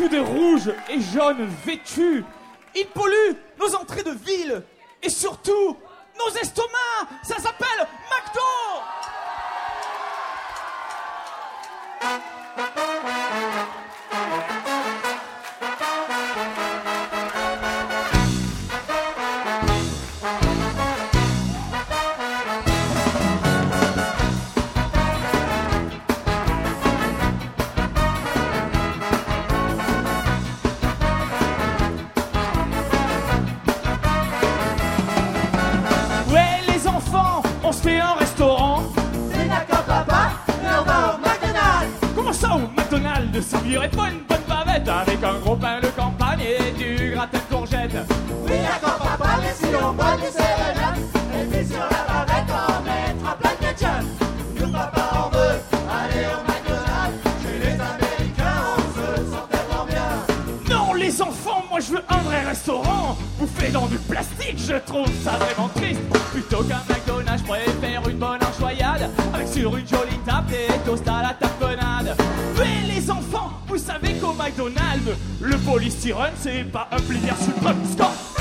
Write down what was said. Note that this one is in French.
que des rouges et jaunes vêtus. Ils polluent nos entrées de ville et surtout nos estomacs. Ça s'appelle McDo. On se fait un restaurant. C'est d'accord papa, mais on va au McDonald's. Comment ça au McDonald's? Ça virait pas une bonne bavette avec un gros pain de campagne et du gratin de courgettes. Oui d'accord papa, mais si on boit du céréales, et puis sur la bavette on mettra plein de ketchup. Nous papa on veut aller au McDonald's. Chez les Américains on se sent tellement bien. Non les enfants, moi je veux un vrai restaurant. Bouffé dans du plastique, je trouve ça vraiment triste. Plutôt qu'un McDonald's, je préfère une bonne enchoyade avec sur une jolie table des toasts à la tapenade. Mais les enfants, vous savez qu'au McDonald's, le polystyrène c'est pas un plaisir suprême. Stop.